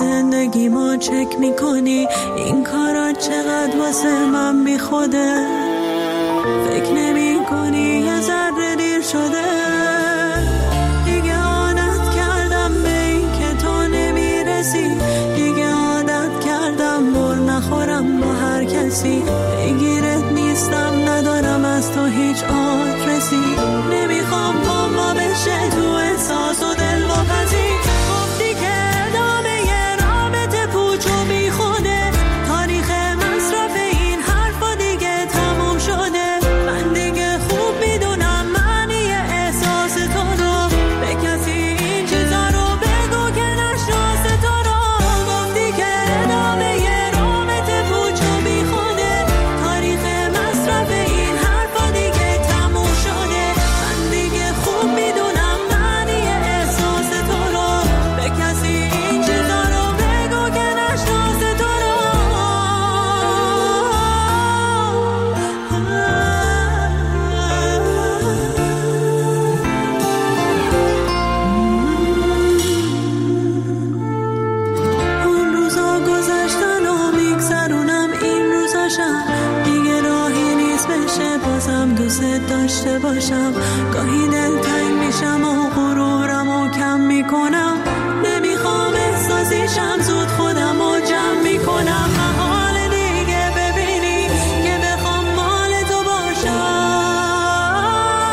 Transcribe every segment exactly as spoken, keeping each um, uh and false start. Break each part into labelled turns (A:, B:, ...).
A: زندگی ما چک میکنی این کارا چقدر واسه من بی خوده. فکر نمی کنی یه ذره دیر شده. دیگه عادت کردم به این که تو نمیرسی. دیگه عادت کردم بر نخورم با هر کسی. بگیرت نیستم ندارم از تو هیچ آدرسی. نمیخوام با ما بشه تو احساس و دل واپسی. گفتی که ادامه یه رابطه پوچ و بی خوده. تاریخ مصرف این حرفا دیگه تموم شده. من دیگه خوب میدونم معنی احساس تو رو. به کسی این چیزا رو بگو که نشناس تو رو. گفتی که ادامه یه رابطه پوچ و بی خوده. تاریخ مصرف این حرفا دیگه تموم شده. من دیگه خوب میدونم معنی احساس تو رو. به کسی این چیزا رو بگو که نشناس تو رو. اون روزا گذشتن و میگذرونم این روزاشم. دیگه راهی نیست بشه بازم دوست داشته باشم. گاهی دلتنگ میشم و غرورم و کم میکنم. نمیخوام احساسیشم زود خودم و جمع میکنم. محال دیگه ببینی که بخوام مال تو باشم.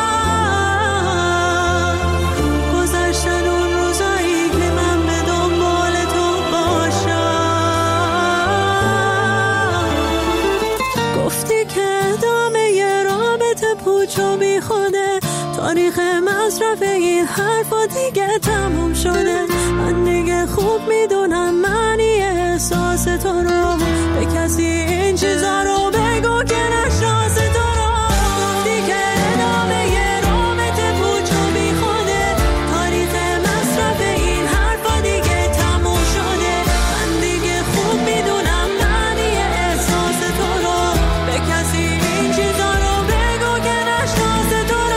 A: گذشتن اون روزایی که من به دنبال تو باشم. گفتی که ادامه یه رابطه پوچ و بی خوده. تاریخ مصرف این حرفا دیگه تموم شده. من دیگه خوب میدونم معنی احساس تو رو. به کسی این چیزا رو بگو که نشناس تو رو. گفتی که ادامه یه رابطه پوچ و بی خوده. تاریخ مصرف این حرفا دیگه تموم شده. من دیگه خوب میدونم معنی احساس تو رو. به کسی این چیزا رو بگو که نشناس تو رو.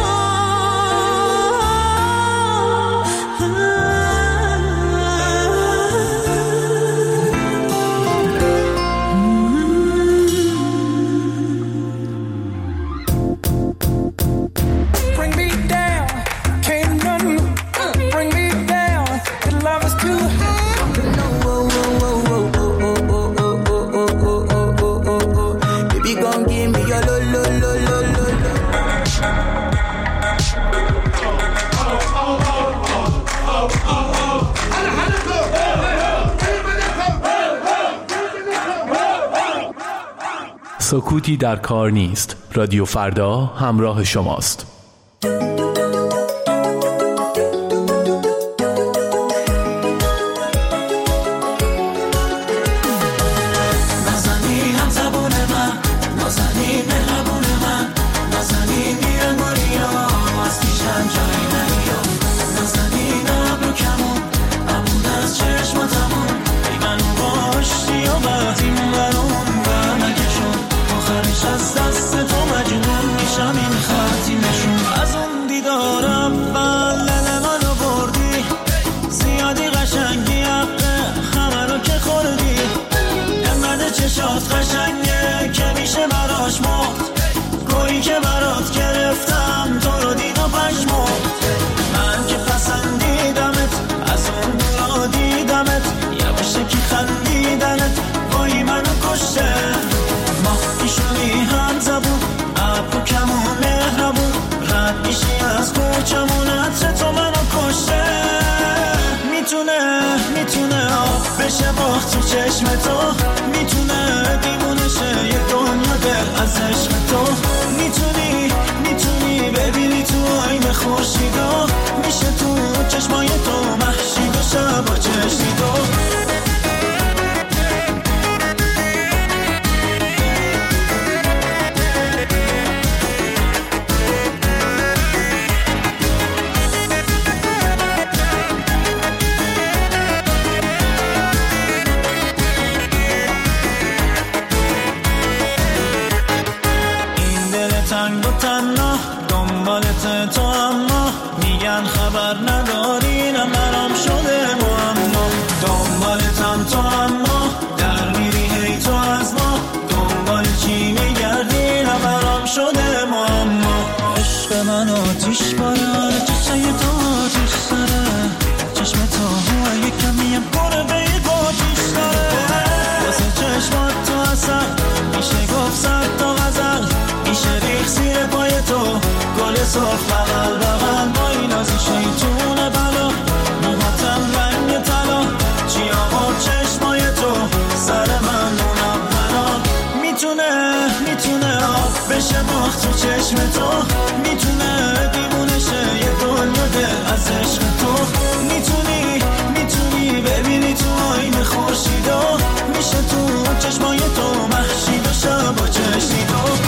B: Bring me down, can't nothing bring me down. The love is too high. Whoa, whoa, whoa, whoa, whoa, whoa, whoa, whoa, whoa, whoa, whoa, whoa. Baby, gon' give me your lo, lo, lo, lo, lo, lo.
C: سکوتی در کار نیست. رادیو فردا همراه شماست.
D: نازنین هم زبون من، نازنین مهربون من، نازنین میرن ماریا از پیشم جایی نمیا. نازنین ابرو کمون ابون از چشماتمون. ای منو باشتی و وقتی منون برنکشون. آخرش از دست تو مجنون میشم این خطی نشون. از اون دیدار اول دل منو بردی. زیادی قشنگی حقه همه رو که خوردی. انقدر چشات قشنگه که میشه براش مرد. گویی که برات گرفتم تو رو دید و پشمرد. من که پسندیدمت از اون دورا دیدمت. یواشه که خندیدنت وای منو کشته. ما پیشونی هم زبون ابرو کمون مهربون. رد میشی از کوچمون عطر تو منو کشته. میتونه میتونه آب بشه باخت تو چشم تو. میتونه دیوونه شه یه دنیا دل از عشق تو. میتونی میتونی ببینی تو آینه خورشیدا. میشه تو چشمای تو محشی بشه با چشمی تو. سرخ بغل بغل با این از شیطون بلا موهاتم رنگ طلا چیام و چشمای تو سر من اونم بنا میتونه میتونه آب بشه باخت تو چشم تو میتونه دیوونه شه یه دنیا دل از عشق تو میتونی میتونی ببینی تو آینه خورشیدا میشه تو چشمای تو محشی بشه با چشمی تو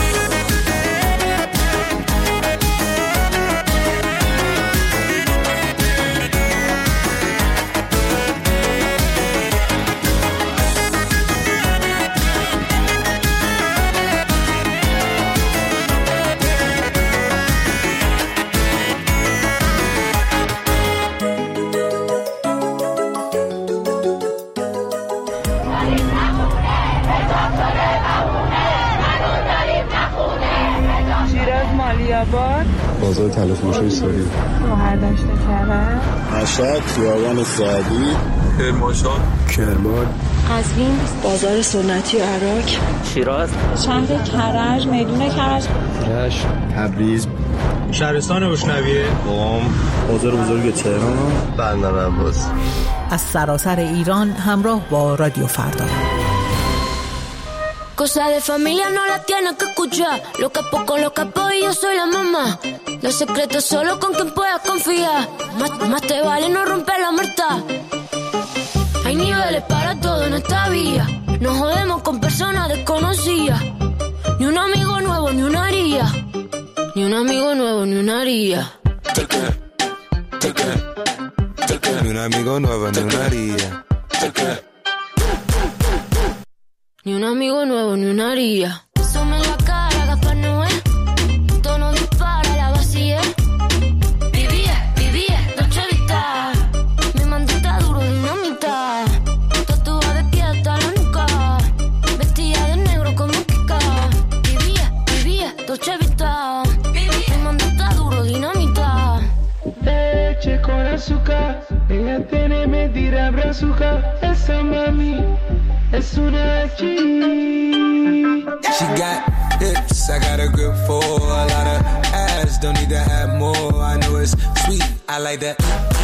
E: بازار تلفروشی سوری
F: روهر داشته کرد
E: مشهد خیابان سعدی کرمانشاه کرمان
F: قزوین بازار سنتی و عراق
G: شیراز
F: شهر کرج میدون کرج
E: رشت تبریز
H: شهرستان بوشنویه
E: قم بازار بزرگ تهران بندر عباس
I: از سراسر ایران همراه با رادیو فردا.
J: Cosa de familia no la tienes que escuchar. Lo capo con lo capo y yo soy la mamá. Los secretos solo con quien puedas confiar. Más, más te vale no romper la muerta. Hay niveles para todo en esta vía. No jodemos con personas desconocidas. Ni un amigo nuevo ni una haría. Ni un amigo nuevo ni una haría.
K: Ni un amigo nuevo ni una haría.
J: Ni un amigo nuevo, ni una haría. Asome en la cara, Gaspar Noé. Tono dispara, la vacía. Vivía, vivía, Dolce Vita. Mi mandita duro, dinamita. Tatuada de pie hasta la nuca. Vestida de negro como Kika. Vivía, vivía, Dolce Vita. Mi mandita duro, dinamita.
L: Leche con azúcar. Ella tiene medida brazuca. Esa mami. Es una G.
K: She got hips, I got a grip for a lot of ass, don't need to have more. I know it's sweet, I like that.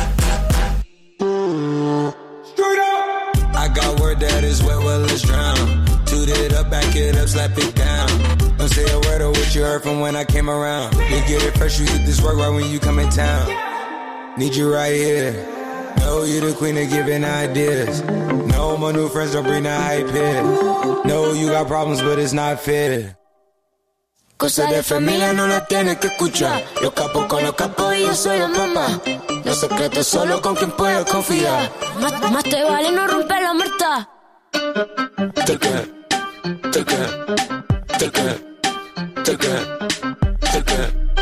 K: Straight up. I got word that is wet, well let's drown. Toot it up, back it up, slap it down. Don't say a word of what you heard from when I came around. You get it fresh, you get this work right when you come in town. Need you right here. Know you the queen of giving ideas. No, my new friends don't bring the hype here. No, you got problems, but it's not fair.
J: Cosa de familia no la tienes que escuchar. Los capos con los capos y yo soy la mamá. Los secretos solo con quien puedo confiar. Más, más te vale no romper la muerta.
K: Toca, toca, toca, toca, toca.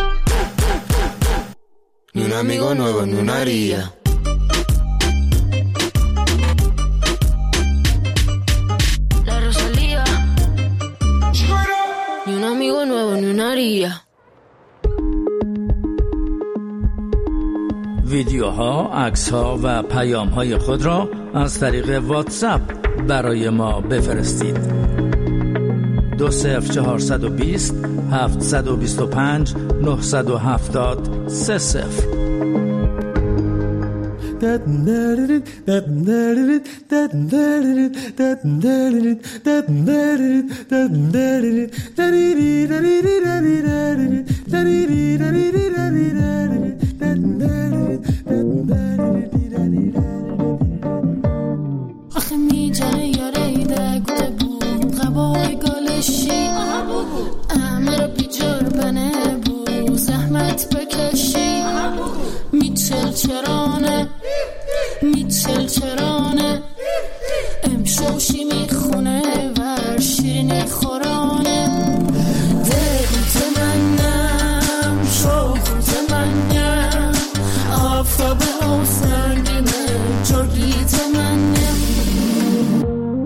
K: Ni un amigo nuevo, ni una haría.
J: Ni un amigo nuevo, ni una haría.
M: ویدیوها، عکس‌ها و پیام‌های خود را از طریق واتساپ برای ما بفرستید. دو صفر چهارصد و بیست هفتصد و بیست و پنج نهصد و هفتاد سه صفر.
N: آخه میجره یاره ایده گوته بود غبای گالشی امه رو بیجار بنه بود زحمت بکشی میچل چرانه میچل چرانه امشوشی میخونه و شیرینی خورانه دل منم شوخ منم آفتاب و سنگینه جرگیت منم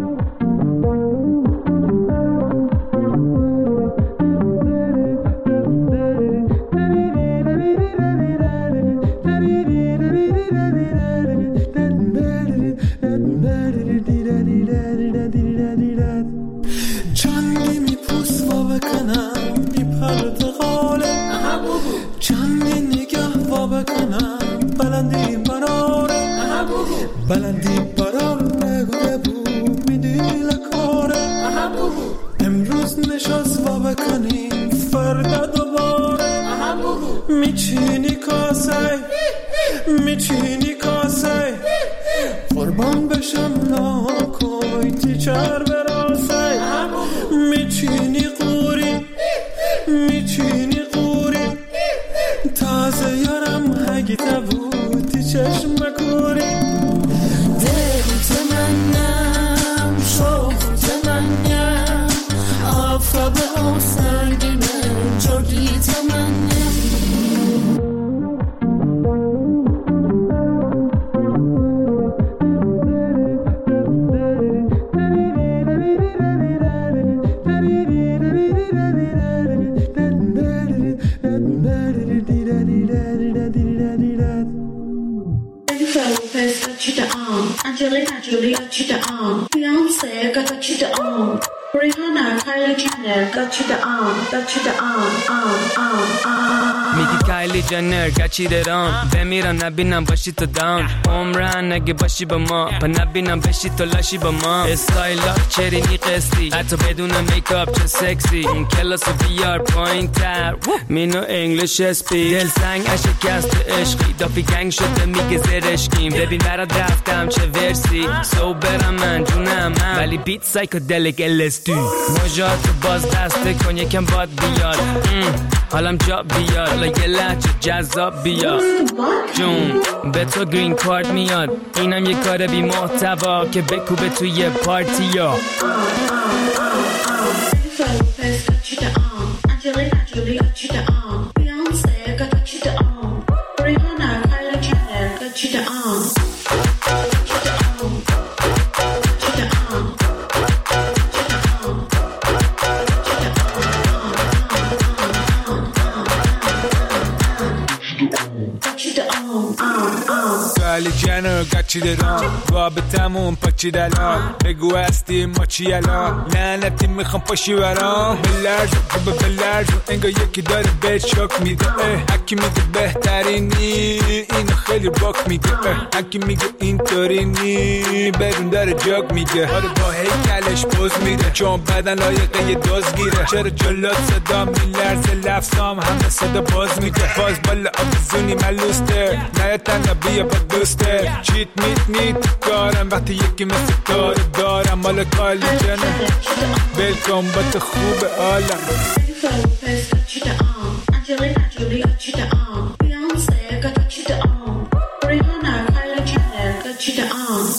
L: بر براسای میچینی قوری میچینی قوری تازه یارم هگی تبودی چشم کوری
N: دلت منم شوقت منم آفتاب و سنگینه جوریت منم
F: Angelina Jolie got you the arm. Beyonce got you the arm. Rihanna, Kylie Jenner got you the arm. Got you the arm, arm, arm, arm.
G: میگی کایلی جنر گچی درام بمیرم نبینم باشی تو داون عمرن اگه باشی با ما پا نبینم بشی تو لاشی با ما استایلات چرینی قسطی حتی بدون میکاپ چه سکسی اون کلاس بیار پایین تر مینو انگلیش اسپی دل سنگ اشکست عشقی دافی گنگ شده میگه زرشکیم ببین برات رفتم چه ورسی سو برم من جونم من ولی بیت سایکودلیک الستی مجات باز دسته کن یکم باد بیاد حالم جا بیاد حالا یه لحجه جذاب بیاد جون به تو گرین کارت میاد اینم یه کار بی محتوا که بکوبه توی پارتی ها
F: Angelina Jolie got you the arm. Beyonce got you the arm. Rihanna, Kylie Jenner got you the arm.
K: Kylie Jenner گچیده دام رابطمون پاچیده الان بگو هستی ما چی الان لعنتی میخوام پاشی برام بلرزون تو بلرزون انگار یکی داره به شک میده هکی میگه بهترینی اینو خیلی باک میده هکی میگه اینطوری نی بدون داره جاگ میده آره با هیکلش پوز میده چون بدن لایقه یه دوز گیره چرا جلات صدا میلرزه لفظام همه صدا باز میده باز بالا آبزونی ملوسته نه تنها بیا با دوسته چیت میت میت کارم وقتی یکی مثل تو دارم مال کالی جنه بلکن با تو خوب عالم
F: Angelina Jolie got you the arm. Beyonce got you the arm. Rihanna, Kylie Jenner got you the arm.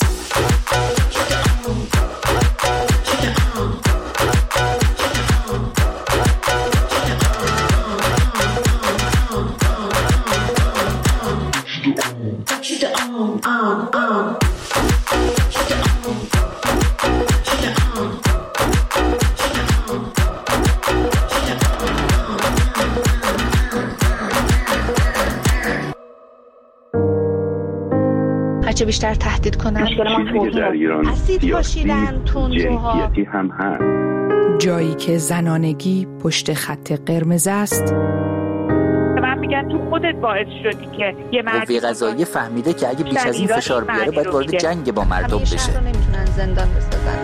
O: هرچه بیشتر تهدید کنن اسید پاشیدن تندروها
P: هم هست.
I: جایی که زنانگی پشت خط قرمز است.
Q: من میگن تو خودت باعث شدی که یه مرد
R: قوه قضاییه فهمیده که اگه بیش از این فشار بیاره باید وارد جنگ با مردم بشه.
O: همیشه نمیتونن زندان بسازن.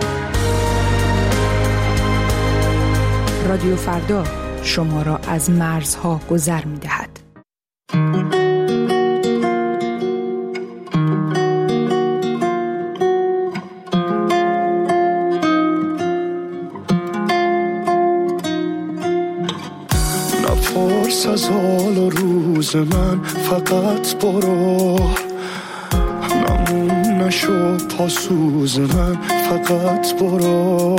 I: رادیو فردا شما را از مرزها گذر می‌دهد.
L: نپرس از حال و روز من فقط برو نمون نشو پاسوز من فقط برو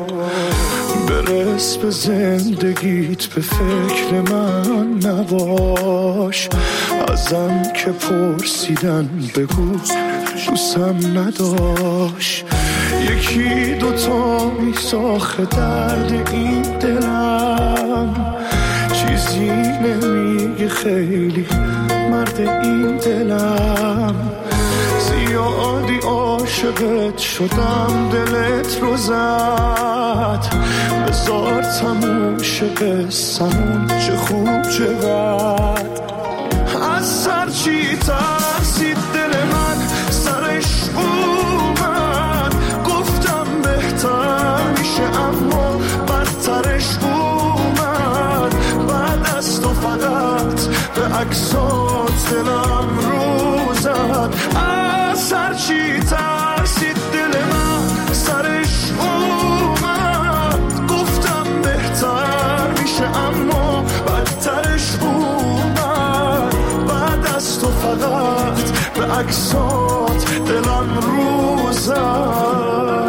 L: برس به زندگیت به فکر من نباش ازم که پرسیدن بگو دوستم نداشت یکی دوتا میساخه درد این دلم چیزی نمیگه خیلی مرد این دلم زیادی عاشقت شدم دلت رو زد بذار تموش قصمون چه خوب چه بد از سر چی ترسید دل من سرش اومد گفتم بهتر میشه اما بدترش اومد بعد از تو فقط به عکسات دلم رو زد از سر چی ترسید دل من سرش اومد
P: عکسات دلم روزم.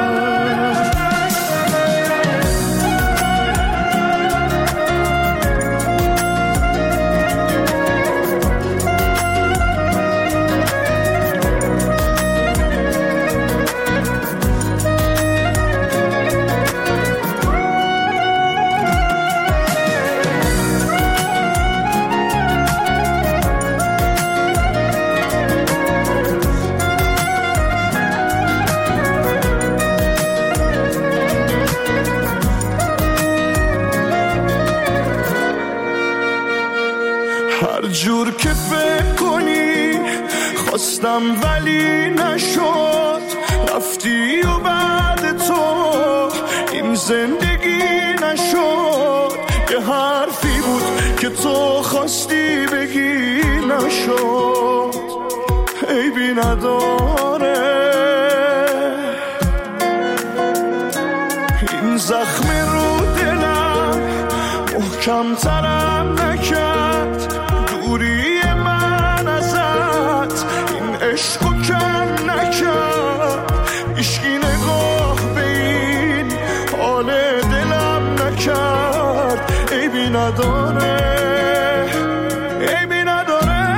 P: هر جور که فکر کنی خواستم ولی نشد، رفتی و بعد تو این زندگی نشد. یه حرفی بود که تو خواستی بگی نشد، عیبی نداره. این زخم رو دلم محکم ترم نکرد، دوری من ازت این عشقو کم نکرد. عشقی نگاه به این حال دلم نکرد، عیبی نداره، عیبی نداره.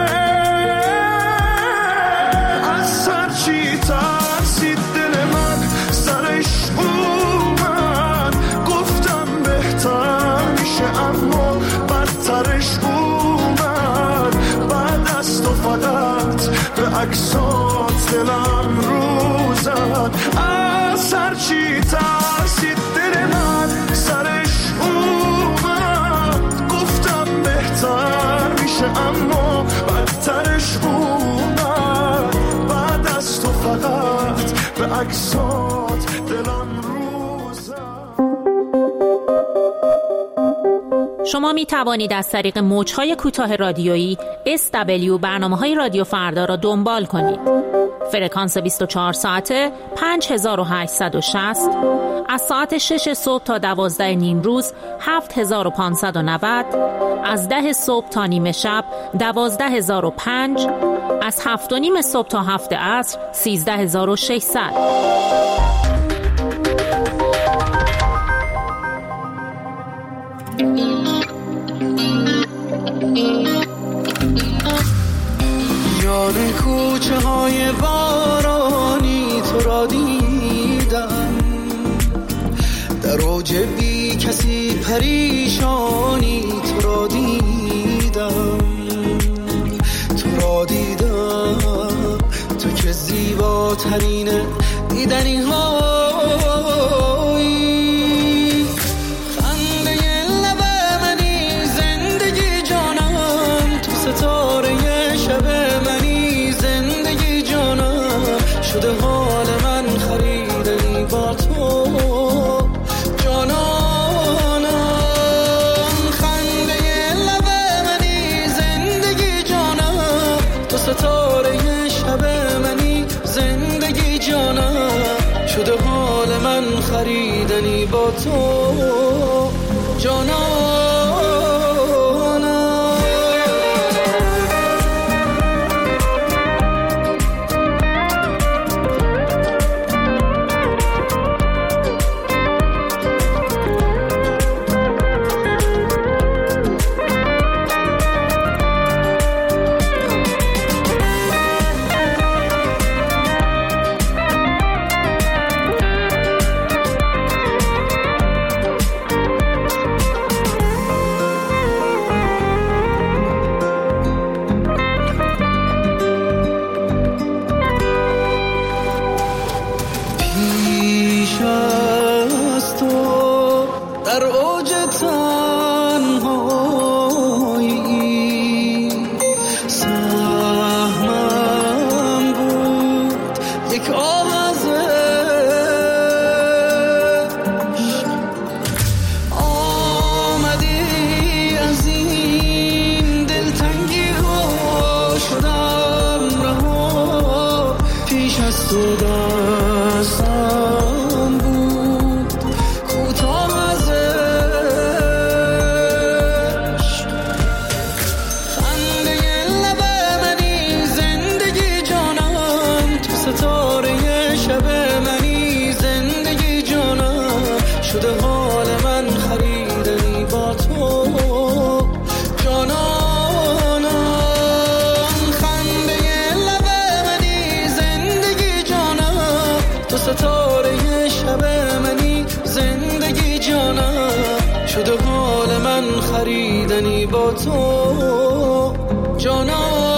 P: از سر چی ترسید دل من سرش اومد، گفتم بهتر میشه اما بدترش اومد. بعد از تو فقط به عکسات دلم رو زد. از سر چی ترسید دل من سرش اومد، گفتم بهتر میشه اما بدترش اومد. بعد از تو فقط به عکسات دلم رو زد.
S: شما می توانید از طریق موج‌های کوتاه رادیویی اس دبلیو برنامه‌های رادیو فردا را دنبال کنید. فرکانس بیست و چهار ساعته پنج هزار و هشتصد و شصت، از ساعت شش صبح تا دوازده نیم روز هفت هزار و پانصد و نود، از ده صبح تا نیمه شب دوازده هزار و پنج، از هفت و نیم صبح تا هفت عصر سیزده هزار و ششصد.
N: یاد کوچه های بارانی تو را دیدم، در اوج بی کسی پریشانی تو را دیدم، تو را دیدم، تو که زیباترین دیدنی هایی. خنده لب منی زندگی جانم، تو ستاره شب منی زندگی جانم، شده حال من خریدنی با تو جانانم. خنده لب منی زندگی جانم، تو ستاره شب منی زندگی جانم، شده حال من خریدنی با تو جانانم. شده حال من خریدنی با تو جانانم. خنده لب منی زندگی جانم، تو ستاره شب منی زندگی جانم. شده حال من خریدنی با تو جانانم.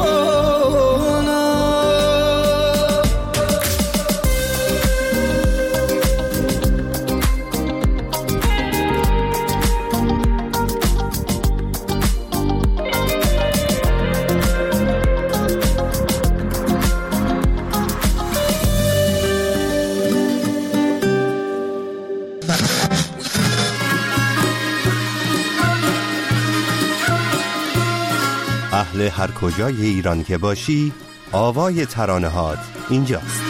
T: اهل هر کجای ایران که باشی، آوای ترانه‌هات اینجاست.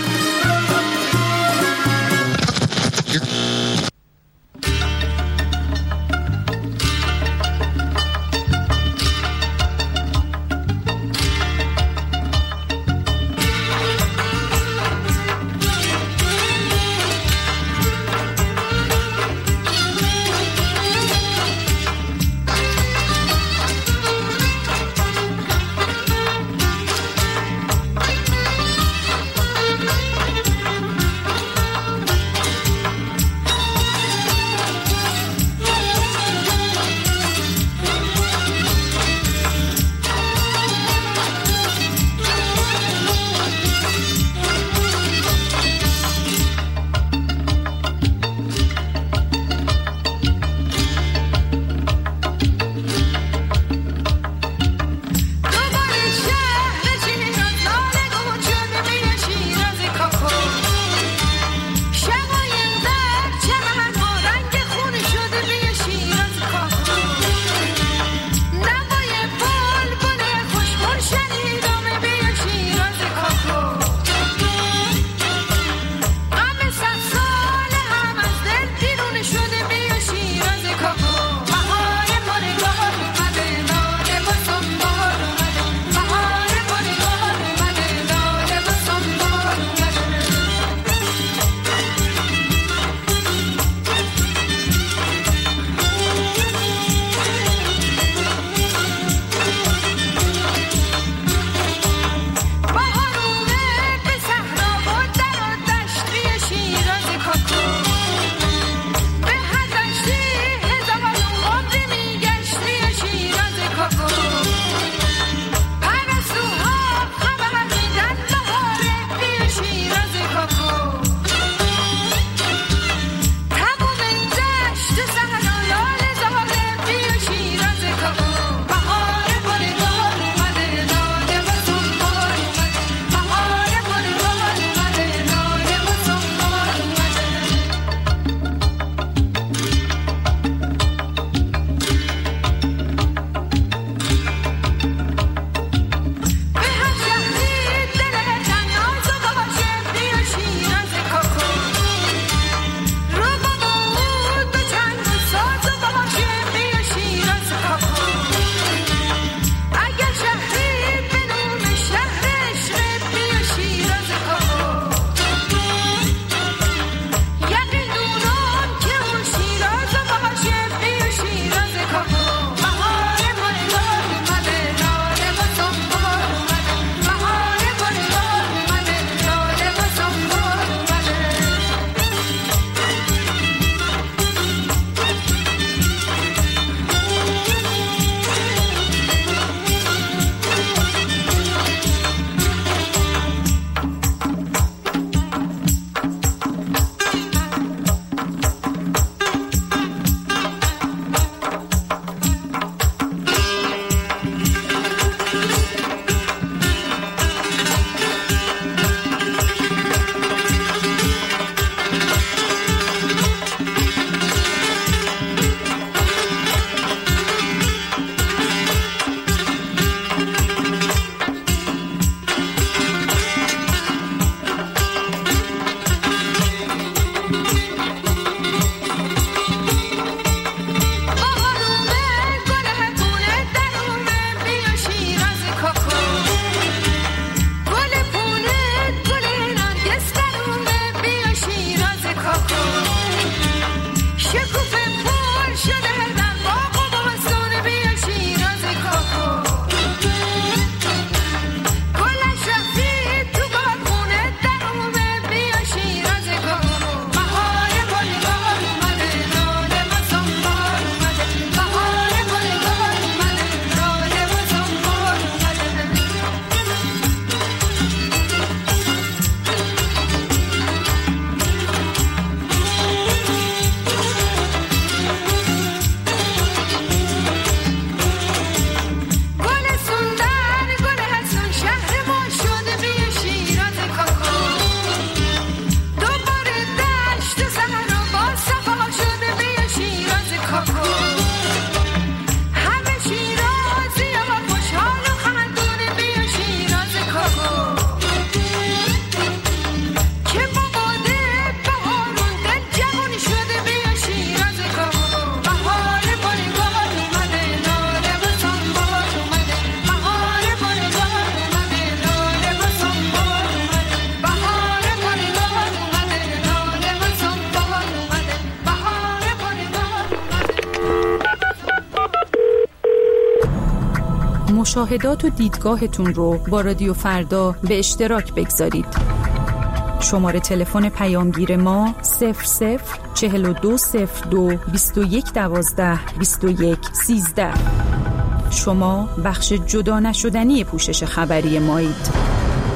I: مشاهدات و دیدگاهتون رو با رادیو فردا به اشتراک بگذارید. شماره تلفن پیامگیر ما صفر صفر چهل و دو صفر دو بیست و یک دوازده بیست و یک سیزده. شما بخش جدا نشدنی پوشش خبری مایید.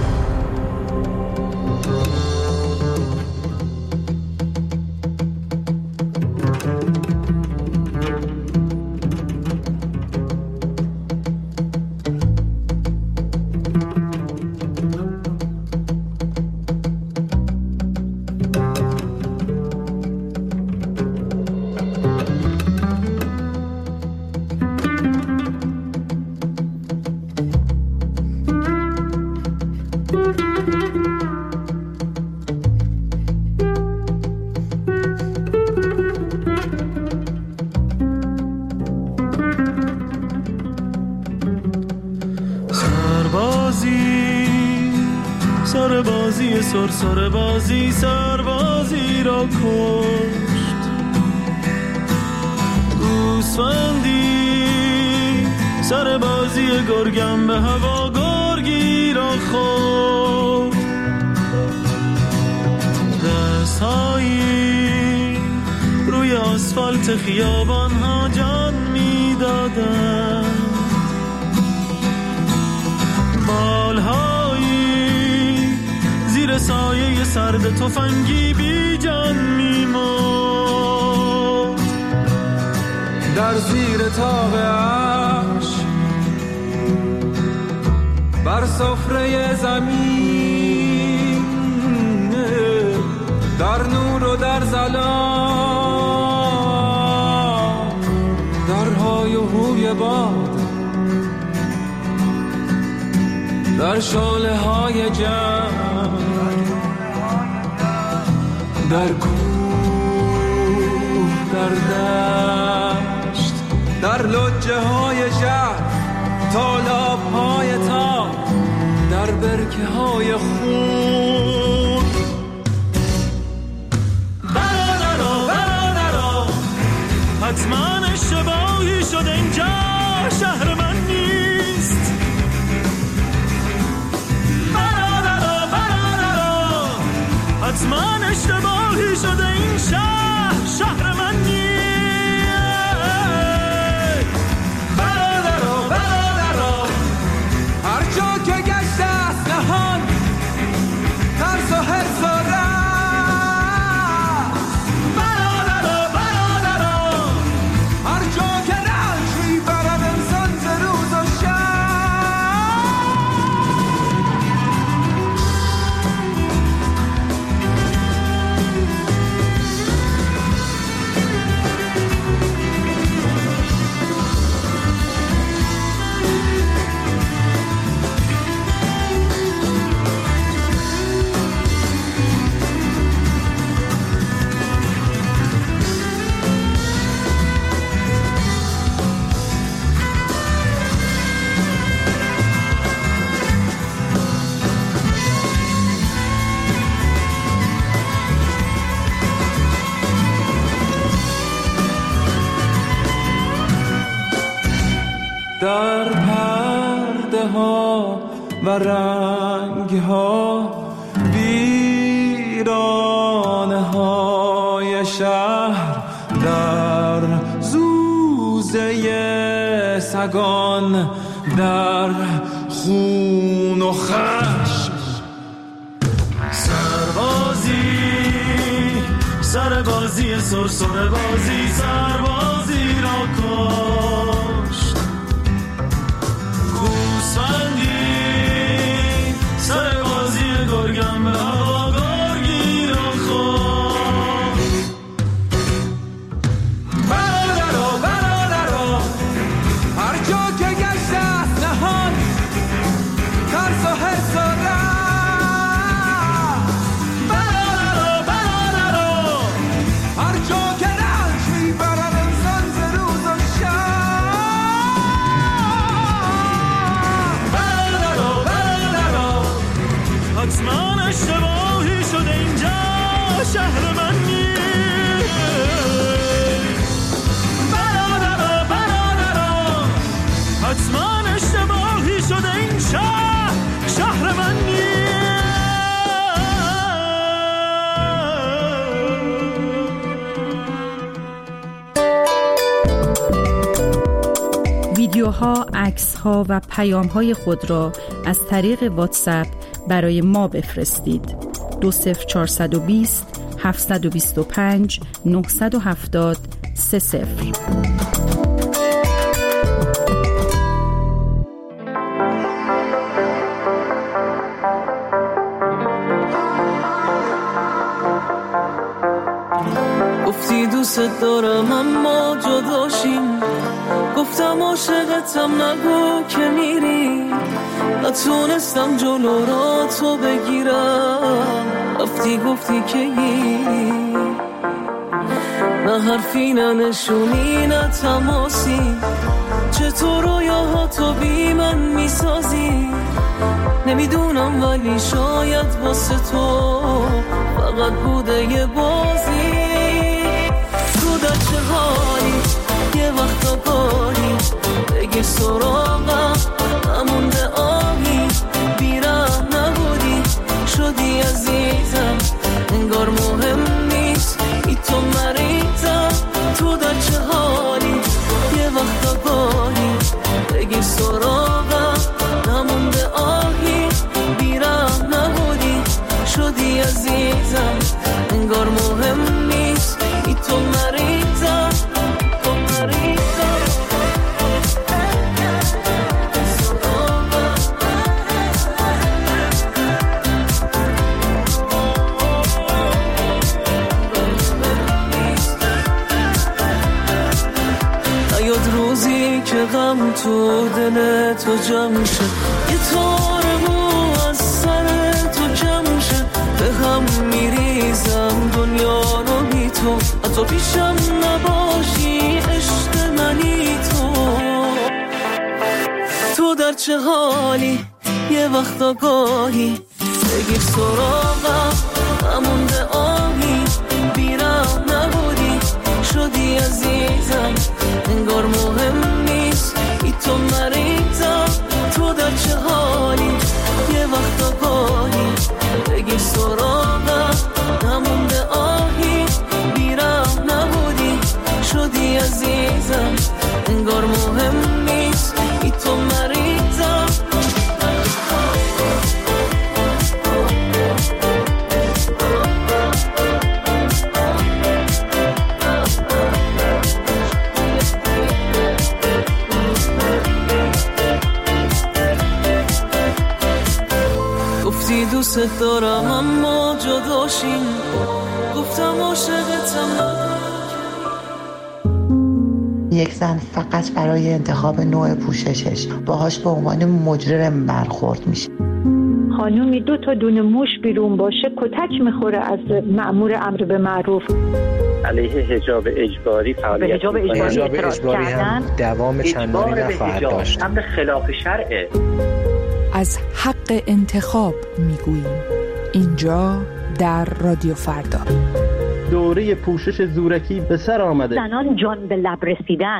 P: سربازی سرسر بازی سربازی را کشت، گوسفندی سربازی گرگم به هوا گرگی را خورد، دستهایی روی آسفالت خیابان ها جان می دادن، بالهایی زیر سایه سرد تفنگی بی جان می مرد،
L: در زیر تاب عرش بر سفره زمین، در نور و در ظلام، در های و هوی باد، در شعله های جنگ، در کوه، در دشت، در لجه های شهر، تالاب های تا، در برکه های خون.
P: برادرها برادرها حتما اشتباهی شده، اینجا شهر من نیست. برادرها برادرها حتما اشتباهی شده، این شهر شهر من نیست.
L: برادرها برادرها هر جا که گشته است نهان، ترس و حرص و رنج. برادرها برادرها هر جا که رنج میبرد انسان ز روز و در پرده ها و رنگ ها، ویرانه های شهر، در زوزه سگان، در خون و خشم.
P: سربازی سربازی سرسر بازی سربازی را کشت، گوسفندی سربازی گرگم به هوا گرگی را خورد.
L: برادرها برادرها هر جا که گشته است نهان، ترس و حرص و رنج. برادرها برادرها هر جا که رنج میبرد انسان ز روز و شب.
I: ویدیوها، عکس‌ها و پیام‌های خود را از طریق واتساپ برای ما بفرستید. دو صفر چهارصد و بیست هفتصد و بیست و پنج نهصد و هفتاد سه صفر.
N: گفتی دوست دارم اما جداشیم، گفتم عاشقتم نگو که میری، نتونستم جلو را تو بگیرم، رفتی گفتی که یی، نه حرفی نه نشونی نه تماسی، چطور رویاها تو بی من میسازی، نمیدونم ولی شاید واسه تو فقط بوده یه بازی. تو در چه حالی یه وقتا گاهی بگیر سراغم، نمونده آهی بیرم نبودی شدی عزیزم، انگار مهم نیست ای تو مریضم. تو در چه حالی یه وقتا گاهی بگیر سراغم، نمونده آهی بیرم نبودی شدی عزیزم، انگار مهم نیست ای تو مریضم، تو مریضم. نیاد روزی که غم تو دل تو جمع شه، یه تار مو از سر تو جمع شه، به هم میریزم دنیا رو بی تو، حتی پیشم نباشی عشق منی تو. تو در چه حالی یه وقتا گاهی بگیر سراغم، نمونده آهی بیرم نبودی شدی عزیزم، انگار مهم نیست ای تو مریضم. تو در چه حالی یه وقتا گاهی بگیر سراغم، نمونده آهی بیرم نبودی شدی عزیزم، انگار مهم نیست ای تو مریضم. گفتی دوست دارم اما جداشیم، گفتم عاشقتم.
U: یک زن فقط برای انتخاب نوع پوششش باهاش به عنوان مجرم برخورد میشه.
O: خانومی دو تا دونه موش بیرون باشه کتک میخوره از مأمور امر به معروف.
E: علیه حجاب اجباری فعالیت
O: حجاب اجباری,
E: حجاب
O: اجباری هم
E: دوام چندانی نخواهد داشت. امر خلاف شرعه.
V: از حق انتخاب میگوییم اینجا در رادیو فردا.
E: دوره پوشش زورکی به سر آمده.
O: زنان جان به لب رسیدن.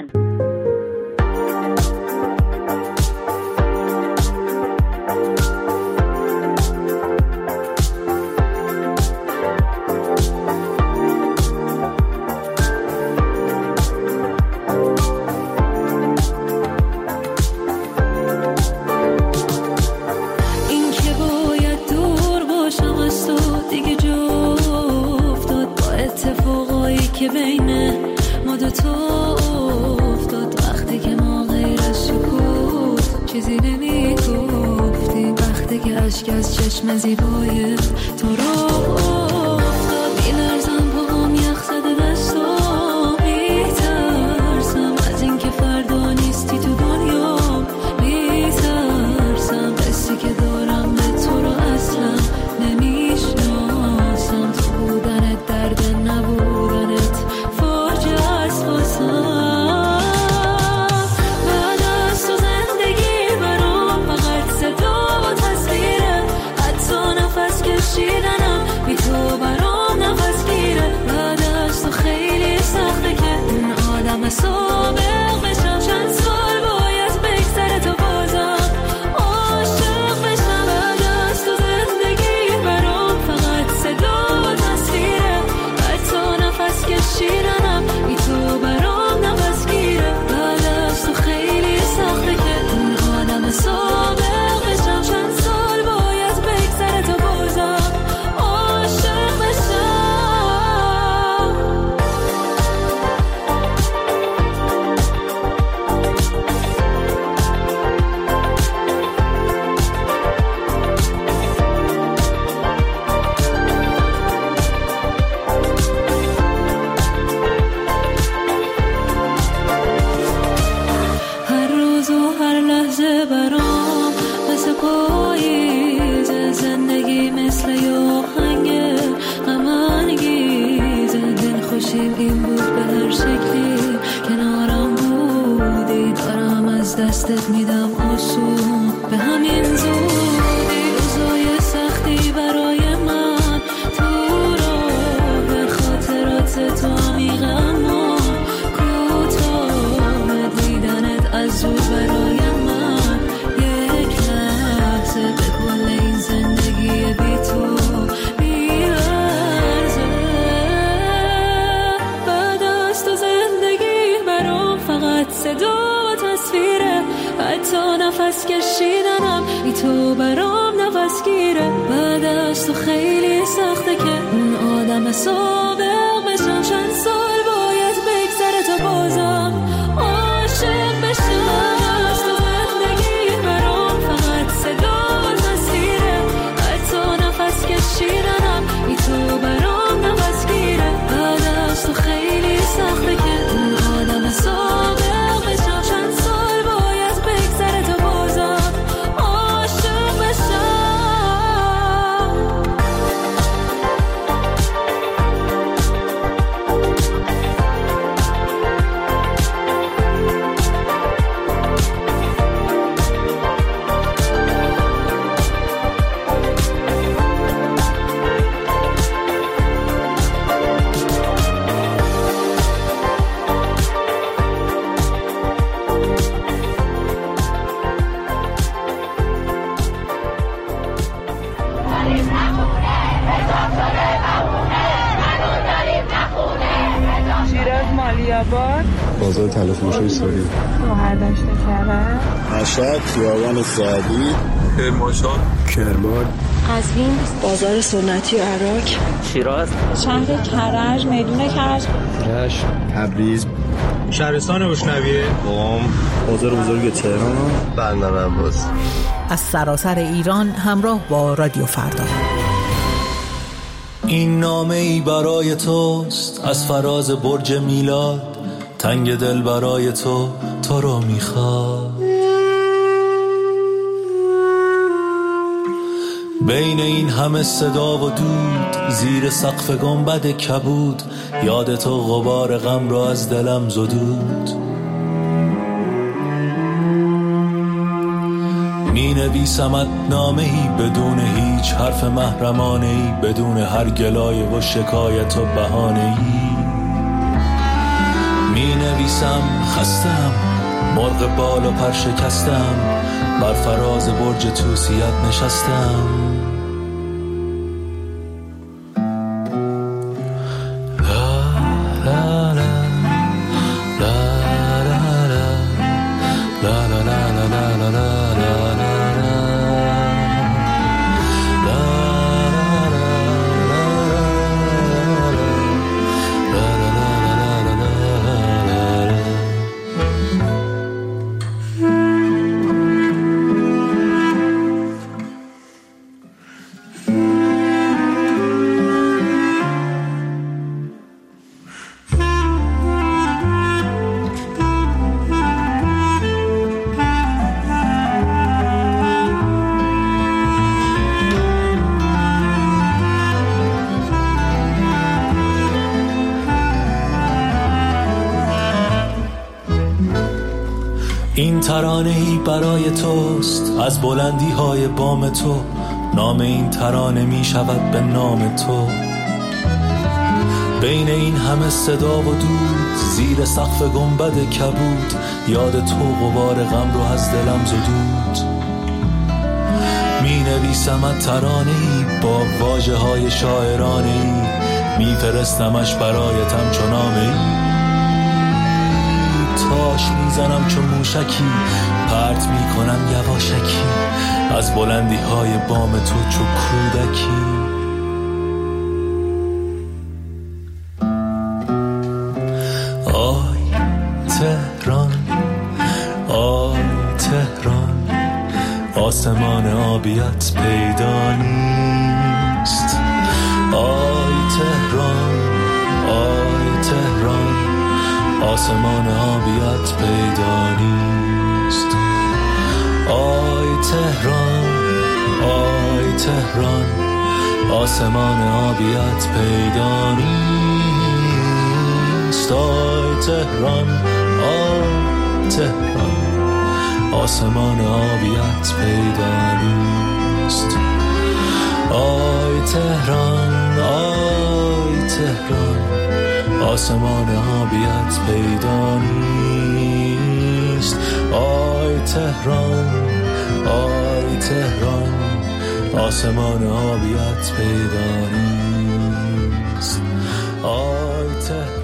A: از چشم زیبای تو رو افتاد میلرزم پاهم یخ زده دستام میترسم از اینکه فردا نیستی تو دنیا میترسم قصی که دارم به تو رو اصلا نمیشناسم تو بودنت درد نبودنت فاجعه است واسم بعد از تو زندگی برام فقط صدا و تصویره حتی نفس کشیدنم بی تو هر شکلی کنارم بودی، دارم از دستت میدم آسون به همین زودی. روزای سختی برای من تو راه خاطرات تو عمیق اما کوتاه، دیدنت از زود برای من یک لحظه به کل این زندگی بی تو بی‌ارزه. بعد از تو زندگی برام فقط صدا و تصویره، حتی نفس کشیدنم ای تو برام نفس گیره. بعد از تو خیلی سخته که اون آدم سابق بشم، چند سال باید بگذره تا بازم عاشق بشم. از تو زندگی برام فقط صدا و تصویره، حتی نفس کشیدنم ای تو برام نفس گیره. بعد از تو خیلی سخته که اون آدم سابق بشم، چند سال باید بگذره تا بازم عاشق بشم.
Q: شیراز مالیاباد،
E: بازار تلفروشی سوری،
Q: مهردشت کرد،
E: مشهد خیابان سعدی، کرمانشاه، کرمان،
B: قزوین، بازار سنتی عراق،
C: شیراز،
B: شهر کرج، میدون کرج،
E: رشت، تبریز،
H: شهرستان اشنویه،
E: قم، بازار بزرگ تهران، بندر عباس.
W: از سراسر ایران همراه با رادیو فردا.
X: این نامه ای برای توست از فراز برج میلاد، تنگ دل برای تو تو رو میخواد. بین این همه صدا و دود، زیر سقف گنبد کبود، یاد تو غبار غم را از دلم زدود. می نویسمت نامه ای بدون هیچ حرف محرمانه ای، بدون هر گلایه و شکایت و بهانه ای. می نویسم خستم، مرغ بال و پر شکستم، بر فراز برج توسیت نشستم. این ترانه‌ای برای توست از بلندی های بام تو، نام این ترانه می شود به نام تو. بین این همه صدا و دود، زیر سقف گنبد کبود، یاد تو غبار غم رو از دلم زدود. می نویسمت ترانه‌ای با واژه های شاعرانه‌ای، می فرستمش برایتم چو نامه‌ای. تاش میزنم چون موشکی، پرت میکنم یواشکی، از بلندی های بام تو چو کودکی. آی تهران، آی تهران، آسمان آبیت پیدا نیست. آی تهران، آی تهران، آسمان آبیت پیدا نیست. آی تهران، آی تهران، آسمان آبیت پیدا نیست. نیست. آی تهران، آی تهران، آسمان آبیت پیدا نیست. آی تهران، آی تهران، آسمان آبیت پیدا نیست. آی تهران، آی تهران، آسمان آبیت پیدا نیست. آی تهران.